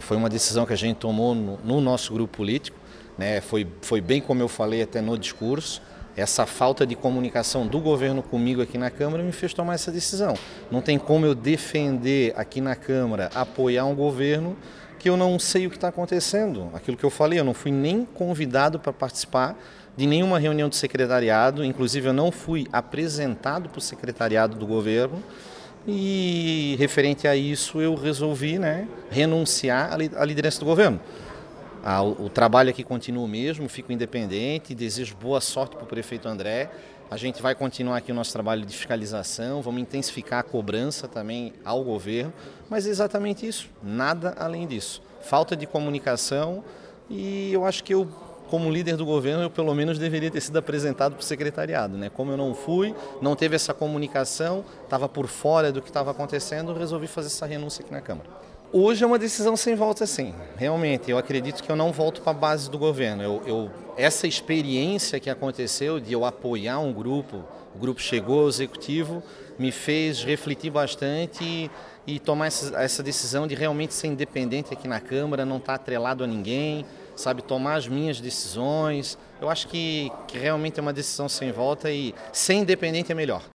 foi uma decisão que a gente tomou no nosso grupo político, né? Foi bem como eu falei até no discurso. Essa falta de comunicação do governo comigo aqui na Câmara me fez tomar essa decisão. Não tem como eu defender aqui na Câmara, apoiar um governo que eu não sei o que está acontecendo. Aquilo que eu falei, eu não fui nem convidado para participar de nenhuma reunião do secretariado, inclusive eu não fui apresentado para o secretariado do governo. E referente a isso eu resolvi, né, renunciar à liderança do governo. O trabalho aqui continua o mesmo, fico independente, desejo boa sorte para o prefeito André. A gente vai continuar aqui o nosso trabalho de fiscalização, vamos intensificar a cobrança também ao governo, mas é exatamente isso, nada além disso. Falta de comunicação e eu acho que eu, como líder do governo, eu pelo menos deveria ter sido apresentado para o secretariado, né? Como eu não fui, não teve essa comunicação, estava por fora do que estava acontecendo, eu resolvi fazer essa renúncia aqui na Câmara. Hoje é uma decisão sem volta, sim. Realmente, eu acredito que eu não volto para a base do governo. Essa experiência que aconteceu de eu apoiar um grupo, o grupo chegou ao executivo, me fez refletir bastante e tomar essa decisão de realmente ser independente aqui na Câmara, não estar atrelado a ninguém, sabe, tomar as minhas decisões. Eu acho que realmente é uma decisão sem volta e ser independente é melhor.